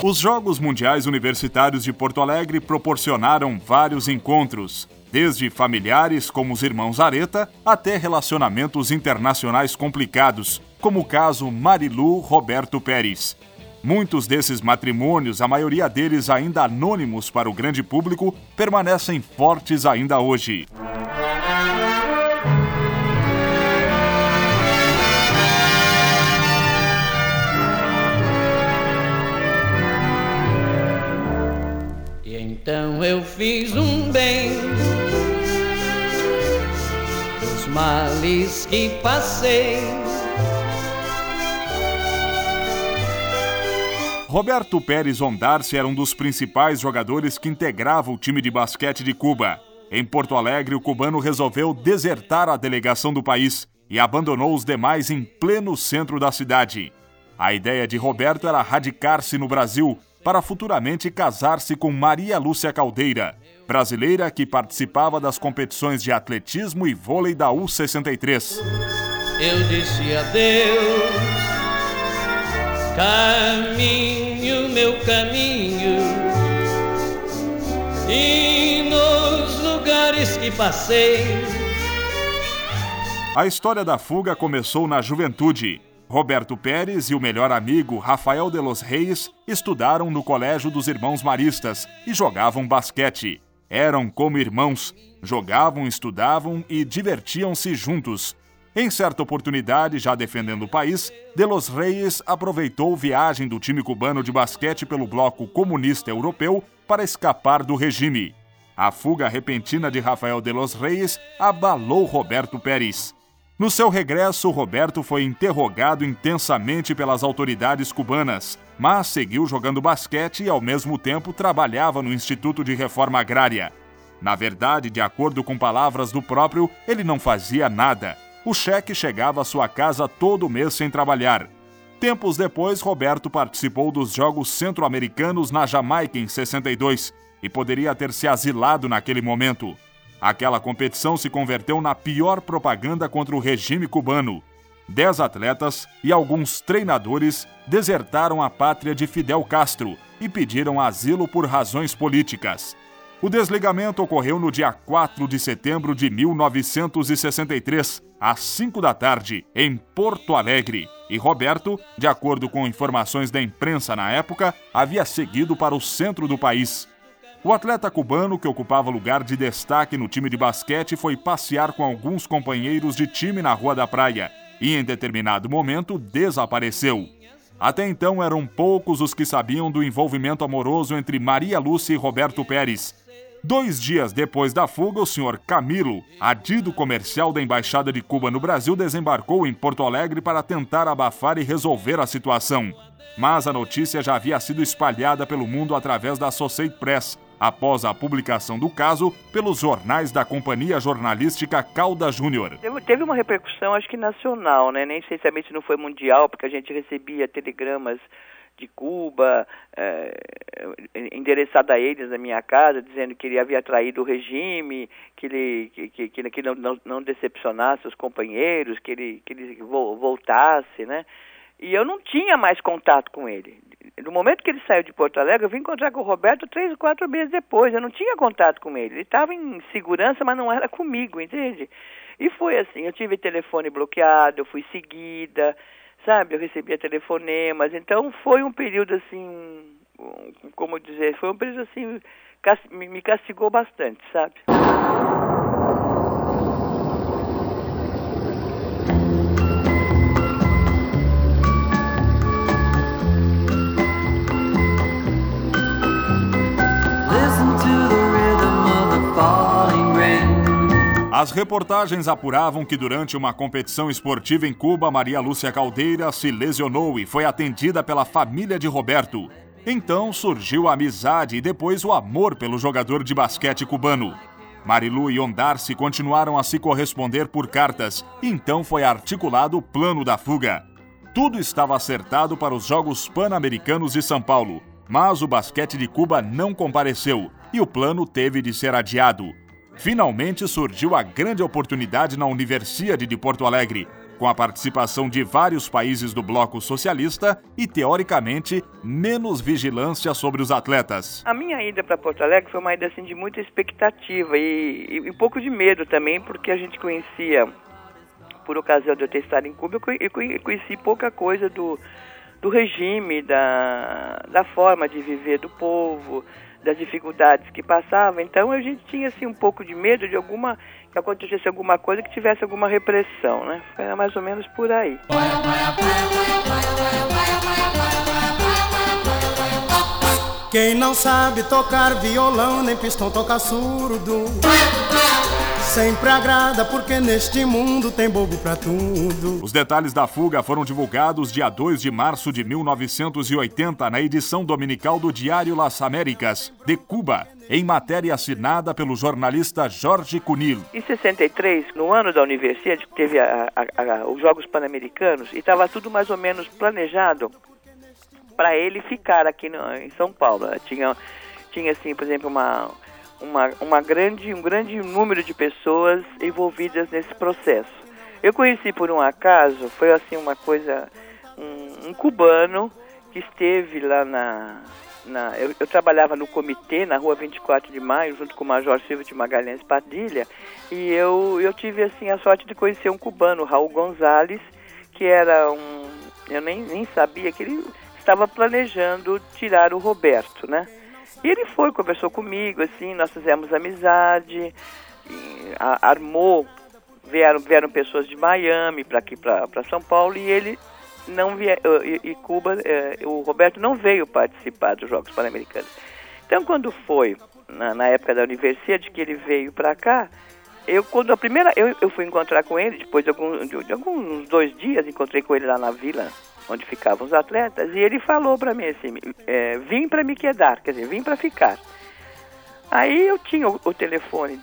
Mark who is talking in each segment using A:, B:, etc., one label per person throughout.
A: Os Jogos Mundiais Universitários de Porto Alegre proporcionaram vários encontros, desde familiares como os irmãos Areta até relacionamentos internacionais complicados, como o caso Marilu-Roberto Pérez. Muitos desses matrimônios, a maioria deles ainda anônimos para o grande público, permanecem fortes ainda hoje.
B: Então eu fiz um bem dos males que passei.
A: Roberto Pérez Ondarce era um dos principais jogadores que integrava o time de basquete de Cuba. Em Porto Alegre, o cubano resolveu desertar a delegação do país e abandonou os demais em pleno centro da cidade. A ideia de Roberto era radicar-se no Brasil para futuramente casar-se com Maria Lúcia Caldeira, brasileira que participava das competições de atletismo e vôlei da U63.
B: Eu disse adeus, caminho, meu caminho, e nos lugares que passei.
A: A história da fuga começou na juventude. Roberto Pérez e o melhor amigo Rafael de los Reis estudaram no Colégio dos Irmãos Maristas e jogavam basquete. Eram como irmãos, jogavam, estudavam e divertiam-se juntos. Em certa oportunidade, já defendendo o país, de los Reis aproveitou viagem do time cubano de basquete pelo bloco comunista europeu para escapar do regime. A fuga repentina de Rafael de los Reis abalou Roberto Pérez. No seu regresso, Roberto foi interrogado intensamente pelas autoridades cubanas, mas seguiu jogando basquete e, ao mesmo tempo, trabalhava no Instituto de Reforma Agrária. Na verdade, de acordo com palavras do próprio, ele não fazia nada. O cheque chegava à sua casa todo mês sem trabalhar. Tempos depois, Roberto participou dos Jogos Centro-Americanos na Jamaica em 62 e poderia ter se asilado naquele momento. Aquela competição se converteu na pior propaganda contra o regime cubano. 10 atletas e alguns treinadores desertaram a pátria de Fidel Castro e pediram asilo por razões políticas. O desligamento ocorreu no dia 4 de setembro de 1963, às 5 da tarde, em Porto Alegre. E Roberto, de acordo com informações da imprensa na época, havia seguido para o centro do país. O atleta cubano, que ocupava lugar de destaque no time de basquete, foi passear com alguns companheiros de time na Rua da Praia e, em determinado momento, desapareceu. Até então, eram poucos os que sabiam do envolvimento amoroso entre Maria Lúcia e Roberto Pérez. 2 dias depois da fuga, o senhor Camilo, adido comercial da Embaixada de Cuba no Brasil, desembarcou em Porto Alegre para tentar abafar e resolver a situação. Mas a notícia já havia sido espalhada pelo mundo através da Associated Press, após a publicação do caso pelos jornais da Companhia Jornalística Caldas Júnior.
C: Teve uma repercussão, acho que nacional, né? Nem sei se não foi mundial, porque a gente recebia telegramas de Cuba, endereçado a eles na minha casa, dizendo que ele havia traído o regime, que ele não decepcionasse os companheiros, que ele voltasse, né? E eu não tinha mais contato com ele. No momento que ele saiu de Porto Alegre, eu vim encontrar com o Roberto 3 ou 4 meses depois. Eu não tinha contato com ele. Ele estava em segurança, mas não era comigo, entende? E foi assim, eu tive telefone bloqueado, eu fui seguida, sabe? Eu recebia telefonemas. Então foi um período assim, como dizer, foi um período assim, me castigou bastante, sabe?
A: As reportagens apuravam que durante uma competição esportiva em Cuba, Maria Lúcia Caldeira se lesionou e foi atendida pela família de Roberto. Então surgiu a amizade e depois o amor pelo jogador de basquete cubano. Marilu e Ondarce continuaram a se corresponder por cartas, e então foi articulado o plano da fuga. Tudo estava acertado para os Jogos Pan-Americanos de São Paulo, mas o basquete de Cuba não compareceu e o plano teve de ser adiado. Finalmente surgiu a grande oportunidade na Universidade de Porto Alegre, com a participação de vários países do bloco socialista e, teoricamente, menos vigilância sobre os atletas.
C: A minha ida para Porto Alegre foi uma ida assim, de muita expectativa e um pouco de medo também, porque a gente conhecia, por ocasião de eu ter estado em Cuba, eu conheci pouca coisa do regime, da forma de viver do povo, das dificuldades que passava. Então a gente tinha assim um pouco de medo de que acontecesse alguma coisa que tivesse alguma repressão, né? Era mais ou menos por aí.
D: Quem não sabe tocar violão nem pistão toca surdo, sempre agrada porque neste mundo tem bobo pra tudo.
A: Os detalhes da fuga foram divulgados dia 2 de março de 1980 na edição dominical do Diário Las Américas, de Cuba, em matéria assinada pelo jornalista Jorge Cunil.
C: Em 63, no ano da universidade, teve os Jogos Pan-Americanos e estava tudo mais ou menos planejado para ele ficar aqui em São Paulo. Tinha assim, por exemplo, um grande número de pessoas envolvidas nesse processo. Eu conheci por um acaso, foi assim uma coisa, um cubano que esteve lá eu trabalhava no comitê, na rua 24 de Maio, junto com o Major Silvio de Magalhães Padilha, e eu tive assim a sorte de conhecer um cubano, Raul González, que era eu nem sabia que ele estava planejando tirar o Roberto, né? E ele conversou comigo, assim, nós fizemos amizade, vieram pessoas de Miami para aqui, para São Paulo, e ele Cuba, o Roberto não veio participar dos Jogos Pan-Americanos. Então, quando foi, na época da universidade, que ele veio para cá, eu fui encontrar com ele, depois de alguns 2 dias, encontrei com ele lá na vila, onde ficavam os atletas, e ele falou para mim assim, vim para me quedar, quer dizer, vim para ficar. Aí eu tinha o telefone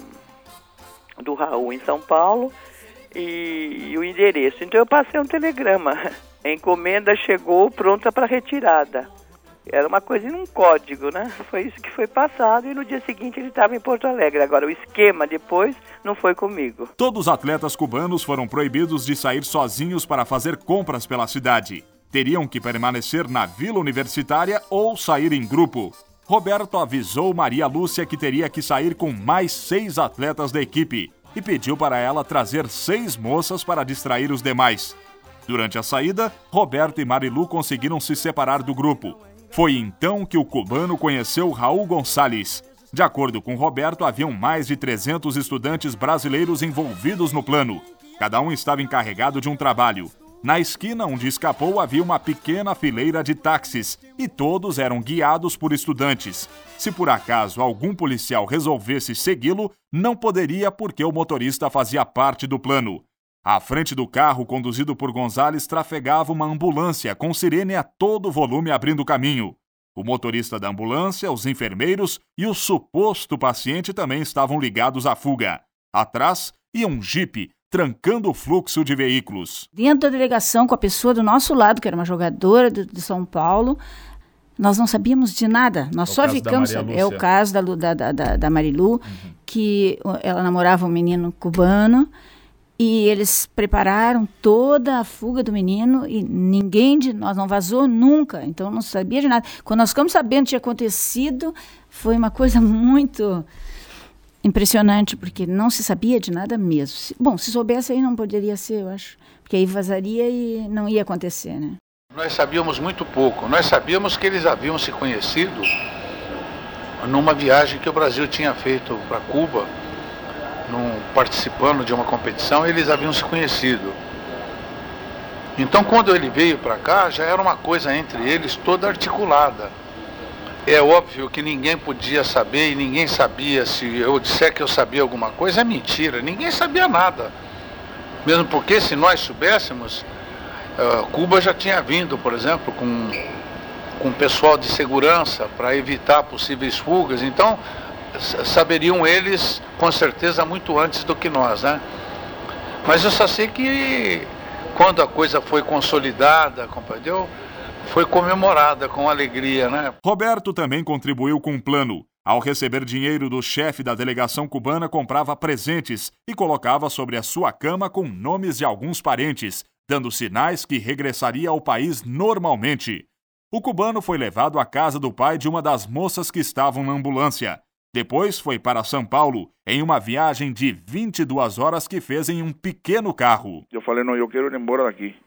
C: do Raul em São Paulo e o endereço, então eu passei um telegrama, a encomenda chegou pronta para retirada. Era uma coisa em um código, né? Foi isso que foi passado e no dia seguinte ele estava em Porto Alegre. Agora, o esquema depois não foi comigo.
A: Todos os atletas cubanos foram proibidos de sair sozinhos para fazer compras pela cidade. Teriam que permanecer na vila universitária ou sair em grupo. Roberto avisou Maria Lúcia que teria que sair com mais 6 atletas da equipe e pediu para ela trazer 6 moças para distrair os demais. Durante a saída, Roberto e Marilu conseguiram se separar do grupo. Foi então que o cubano conheceu Raul González. De acordo com Roberto, haviam mais de 300 estudantes brasileiros envolvidos no plano. Cada um estava encarregado de um trabalho. Na esquina onde escapou havia uma pequena fileira de táxis e todos eram guiados por estudantes. Se por acaso algum policial resolvesse segui-lo, não poderia porque o motorista fazia parte do plano. À frente do carro, conduzido por González, trafegava uma ambulância com sirene a todo volume abrindo caminho. O motorista da ambulância, os enfermeiros e o suposto paciente também estavam ligados à fuga. Atrás ia um jipe, trancando o fluxo de veículos.
E: Dentro da delegação, com a pessoa do nosso lado, que era uma jogadora de São Paulo, nós não sabíamos de nada. Nós só ficamos... É o caso da Marilu, que ela namorava um menino cubano, e eles prepararam toda a fuga do menino e ninguém de nós não vazou nunca, então não sabia de nada. Quando nós ficamos sabendo que tinha acontecido, foi uma coisa muito impressionante, porque não se sabia de nada mesmo. Bom, se soubesse aí não poderia ser, eu acho, porque aí vazaria e não ia acontecer, né?
F: Nós sabíamos muito pouco. Nós sabíamos que eles haviam se conhecido numa viagem que o Brasil tinha feito para Cuba, participando de uma competição, eles haviam se conhecido. Então, quando ele veio para cá, já era uma coisa entre eles toda articulada. É óbvio que ninguém podia saber e ninguém sabia. Se eu disser que eu sabia alguma coisa, é mentira. Ninguém sabia nada. Mesmo porque, se nós soubéssemos, Cuba já tinha vindo, por exemplo, com pessoal de segurança para evitar possíveis fugas. Então, saberiam eles com certeza muito antes do que nós, né? Mas eu só sei que quando a coisa foi consolidada, compreendeu? Foi comemorada com alegria, né?
A: Roberto também contribuiu com um plano. Ao receber dinheiro do chefe da delegação cubana, comprava presentes e colocava sobre a sua cama com nomes de alguns parentes, dando sinais que regressaria ao país normalmente. O cubano foi levado à casa do pai de uma das moças que estavam na ambulância. Depois foi para São Paulo, em uma viagem de 22 horas que fez em um pequeno carro.
G: Eu falei, não, eu quero ir embora daqui.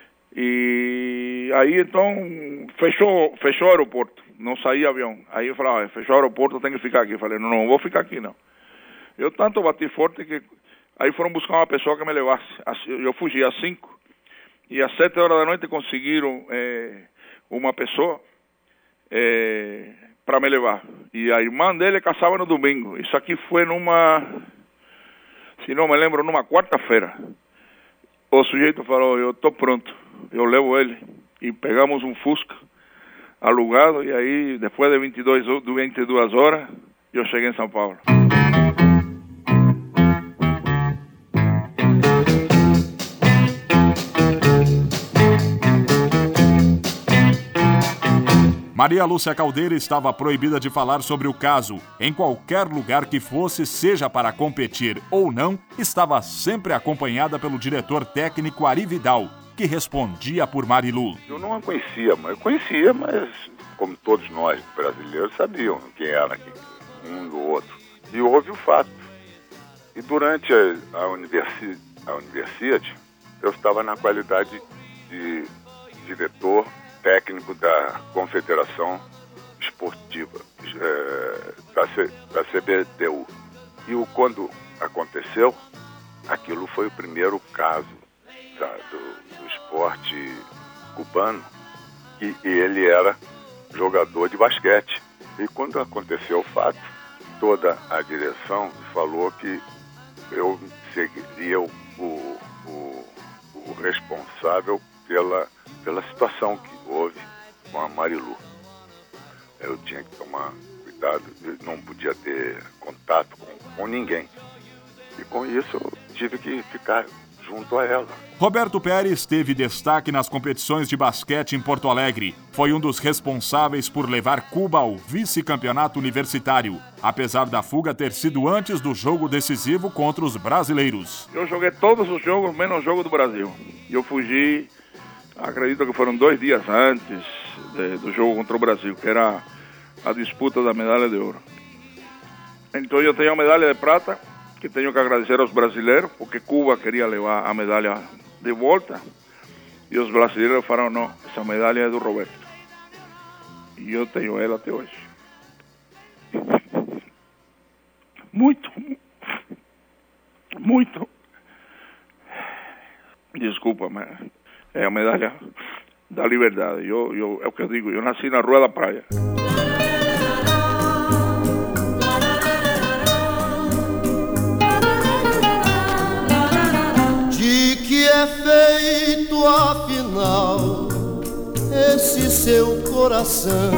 G: E aí, então, fechou o aeroporto, não saía avião. Aí eu falei, fechou o aeroporto, eu tenho que ficar aqui. Eu falei, não vou ficar aqui, não. Eu tanto bati forte que aí foram buscar uma pessoa que me levasse. Eu fugi às 5 e às 7 horas da noite conseguiram uma pessoa para me levar. E a irmã dele casava no domingo. Isso aqui foi se não me lembro, numa quarta-feira. O sujeito falou, eu estou pronto, eu levo ele. E pegamos um Fusca alugado e aí, depois de 22 horas, eu cheguei em São Paulo.
A: Maria Lúcia Caldeira estava proibida de falar sobre o caso. Em qualquer lugar que fosse, seja para competir ou não, estava sempre acompanhada pelo diretor técnico Ari Vidal, que respondia por Marilu.
H: Eu não a conhecia, mas como todos nós brasileiros sabiam quem era um do outro. E houve o fato. E durante a Universidade, eu estava na qualidade de diretor técnico da Confederação Esportiva, da CBDU. E quando aconteceu, aquilo foi o primeiro caso do esporte cubano, e ele era jogador de basquete. E quando aconteceu o fato, toda a direção falou que eu seria o responsável pela situação que houve com a Marilu. Eu tinha que tomar cuidado, eu não podia ter contato com ninguém. E com isso eu tive que ficar junto a ela.
A: Roberto Pérez teve destaque nas competições de basquete em Porto Alegre. Foi um dos responsáveis por levar Cuba ao vice-campeonato universitário, apesar da fuga ter sido antes do jogo decisivo contra os brasileiros.
G: Eu joguei todos os jogos, menos o jogo do Brasil. Eu fugi, acredito que foram 2 dias antes do jogo contra o Brasil, que era a disputa da medalha de ouro. Então eu tenho a medalha de prata, que tenho que agradecer aos brasileiros, porque Cuba queria levar a medalha de volta, e os brasileiros falaram, não, essa medalha é do Roberto. E eu tenho ela até hoje. Muito. Desculpa, mas é a medalha da liberdade. É o que eu digo, eu nasci na Rua da Praia.
D: De que é feito afinal esse seu coração?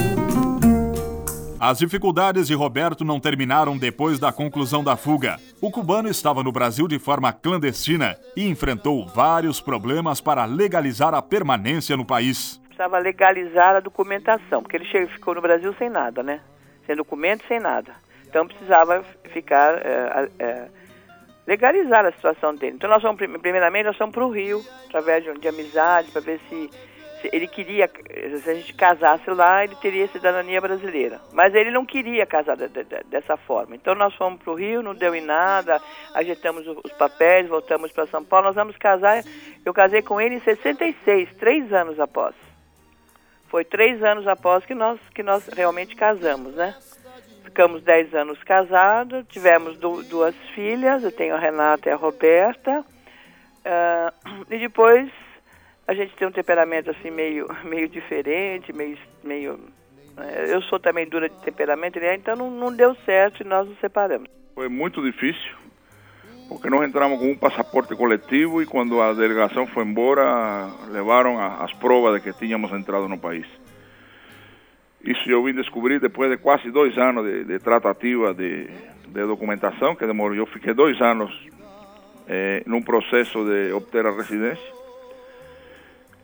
A: As dificuldades de Roberto não terminaram depois da conclusão da fuga. O cubano estava no Brasil de forma clandestina e enfrentou vários problemas para legalizar a permanência no país.
C: Precisava legalizar a documentação, porque ele ficou no Brasil sem nada, né? Sem documento, sem nada. Então precisava ficar... legalizar a situação dele. Então nós fomos, primeiramente, nós fomos para o Rio, através de amizade, para ver se ele queria, se a gente casasse lá, ele teria cidadania brasileira. Mas ele não queria casar dessa forma. Então nós fomos para o Rio, não deu em nada, ajeitamos os papéis, voltamos para São Paulo, nós vamos casar. Eu casei com ele em 66, 3 anos após. Foi 3 anos após que nós realmente casamos, né? Ficamos 10 anos casados, tivemos 2 filhas, eu tenho a Renata e a Roberta, e depois a gente tem um temperamento assim meio diferente, meio eu sou também dura de temperamento, então não deu certo e nós nos separamos.
G: Foi muito difícil, porque nós entramos com um passaporte coletivo e quando a delegação foi embora, levaram as provas de que tínhamos entrado no país. Isso eu vim descobrir depois de quase 2 anos de tratativa de documentação, que demorou. Eu fiquei 2 anos num processo de obter a residência.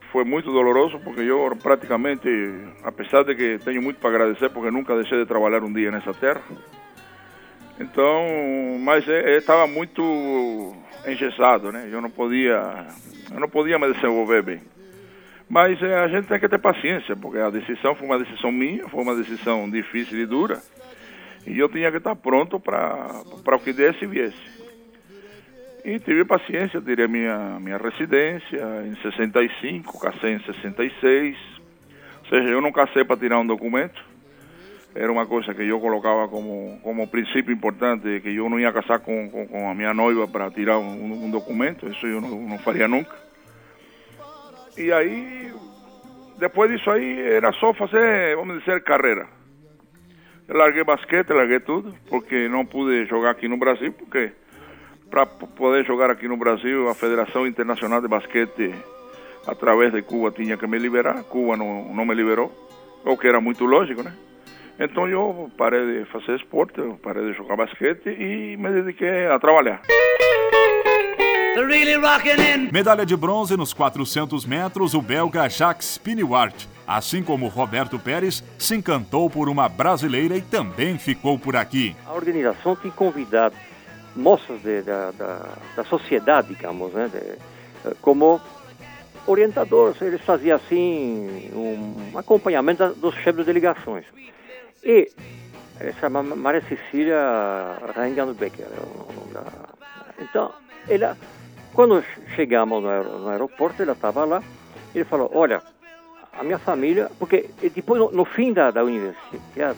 G: foi muito doloroso, porque eu praticamente, apesar de que tenho muito para agradecer, porque nunca deixei de trabalhar um dia nessa terra, então, mas estava muito engessado, né? Eu não podia me desenvolver bem. Mas a gente tem que ter paciência, porque a decisão foi uma decisão minha, foi uma decisão difícil e dura, e eu tinha que estar pronto para o que desse e viesse. E tive paciência, tirei minha residência em 65, casei em 66, ou seja, eu não casei para tirar um documento, era uma coisa que eu colocava como princípio importante, que eu não ia casar com a minha noiva para tirar um documento, isso eu não faria nunca. E aí, depois disso aí, era só fazer, vamos dizer, carreira. Eu larguei basquete, larguei tudo, porque não pude jogar aqui no Brasil, porque para poder jogar aqui no Brasil, a Federação Internacional de Basquete, através de Cuba, tinha que me liberar. Cuba não me liberou, o que era muito lógico, né? Então eu parei de fazer esporte, eu parei de jogar basquete e me dediquei a trabalhar.
A: Medalha de bronze nos 400 metros, o belga Jacques Piniwart. Assim como Roberto Pérez, se encantou por uma brasileira e também ficou por aqui.
I: A organização tem convidado moças da sociedade, digamos, né, como orientadores. Eles faziam assim um acompanhamento dos chefes de delegações. E chama Maria Cecília Reingang-Becker. Então, ela, quando chegamos no aeroporto, ela estava lá. Ele falou: olha, a minha família, porque depois no fim da universidade,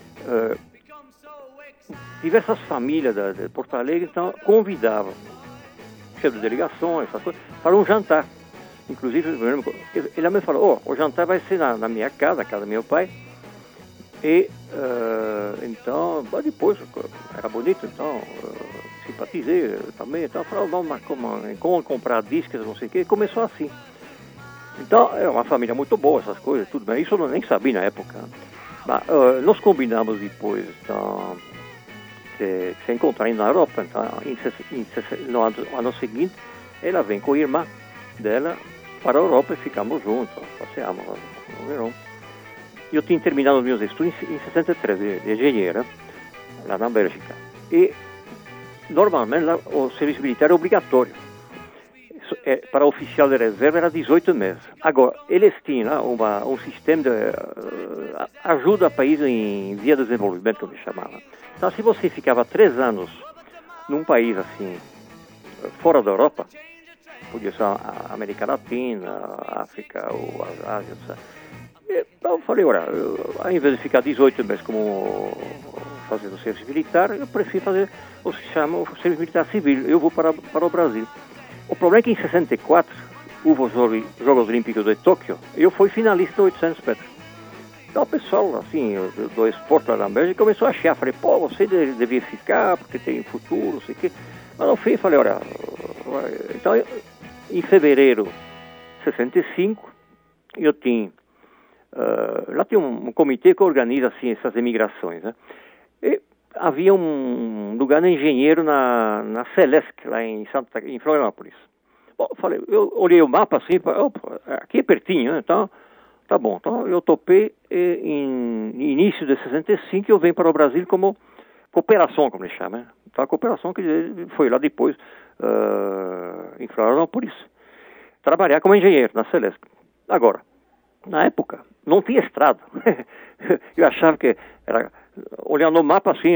I: diversas famílias de Porto Alegre então convidavam chefes de delegações, essas coisas, para um jantar. Inclusive, ele me falou: o jantar vai ser na minha casa, na casa do meu pai. E então, depois, era bonito, então, simpatizei também. Então, falou: vamos comprar discos, não sei o quê. E começou assim. Então, é uma família muito boa, essas coisas, tudo bem. Isso eu nem sabia na época. Mas nós combinamos depois, então, se encontrar na Europa. Então, no ano seguinte, ela vem com a irmã dela para a Europa e ficamos juntos, passeamos no verão. Eu tinha terminado meus estudos em 63, de engenheiro, lá na Bélgica. E, normalmente, lá, o serviço militar é obrigatório. Para oficial de reserva era 18 meses. Agora, eles tinham um sistema de ajuda a país em via de desenvolvimento, como chamava. Então, se você ficava 3 anos num país assim, fora da Europa, podia ser a América Latina, a África ou a Ásia, então eu falei: olha, ao invés de ficar 18 meses como fazendo o serviço militar, eu prefiro fazer o que se chama o serviço militar civil. Eu vou para o Brasil. O problema é que em 64 houve os Jogos Olímpicos de Tóquio e eu fui finalista de 800 metros. Então o pessoal, assim, do esporte lá na Bélgica começou a achar. Falei: pô, você devia ficar porque tem futuro, não sei o quê. Mas no fim eu falei: olha, então em fevereiro de 65 eu tinha lá tem um comitê que organiza assim essas emigrações, né? E havia um lugar de engenheiro na Celesc, lá em Florianópolis. Bom, eu olhei o mapa assim, aqui é pertinho, né? Então, tá bom. Então eu topei e em início de 65 eu venho para o Brasil como cooperação, como eles chamam, né? Então a cooperação que foi lá depois em Florianópolis trabalhar como engenheiro na Celesc. Agora, na época, não tinha estrada. Eu achava que era, olhando o mapa assim,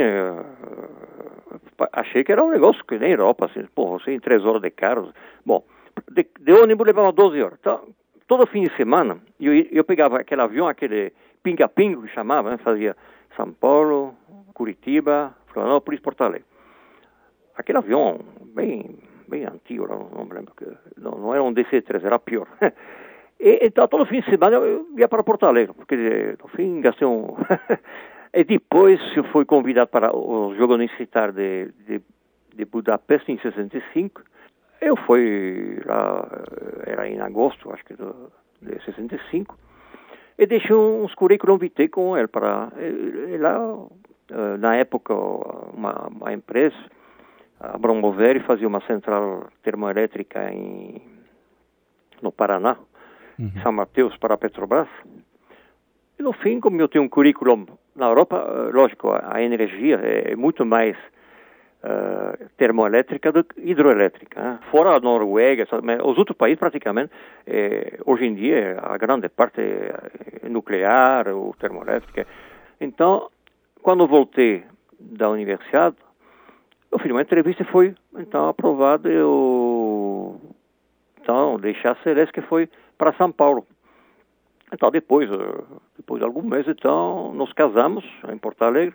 I: achei que era um negócio que nem Europa, assim, pô, você em 3 horas de carro. Bom, de ônibus levava 12 horas. Então, todo fim de semana, eu pegava aquele avião, aquele pinga-pinga que chamava, né? Fazia São Paulo, Curitiba, Florianópolis, Porto Alegre. Aquele avião bem antigo, não me lembro, não era um DC-3, era pior. Então, todo fim de semana eu ia para Porto Alegre, porque no fim gastei um... E depois eu fui convidado para os Jogos Universitários de Budapeste em 65. Eu fui lá, era em agosto, acho que de 65, e deixei uns currículos vitae com ele para... lá, na época, uma empresa, a Bromoveri, fazia uma central termoelétrica no Paraná. São Mateus para a Petrobras. E no fim, como eu tenho um currículo na Europa, lógico, a energia é muito mais termoelétrica do que hidroelétrica. Né? Fora a Noruega, os outros países praticamente, hoje em dia, a grande parte é nuclear ou termoelétrica. Então, quando voltei da universidade, eu fiz uma entrevista e foi então aprovado. Eu deixei a Celeste, que foi para São Paulo. Então, depois de alguns meses, então, nos casamos em Porto Alegre.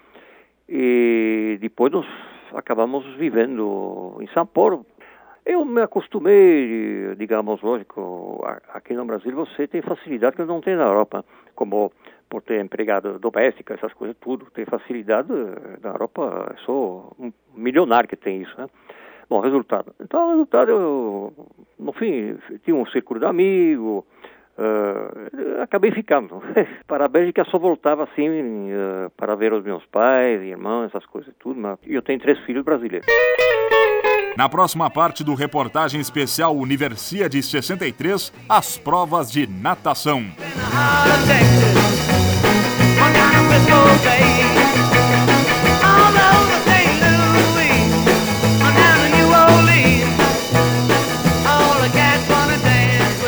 I: E depois nós acabamos vivendo em São Paulo. Eu me acostumei, digamos, lógico, aqui no Brasil você tem facilidade que não tem na Europa, como por ter empregada doméstica, essas coisas, tudo. Tem facilidade na Europa, é só um milionário que tem isso, né? Bom, resultado. Então, eu, no fim, tinha um círculo de amigos, acabei ficando. Para a Bélgica só voltava assim para ver os meus pais, irmãos, essas coisas tudo, mas eu tenho 3 filhos brasileiros.
A: Na próxima parte do reportagem especial Universiade 63, as provas de natação.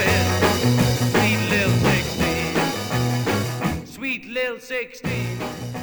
B: Sweet little 16.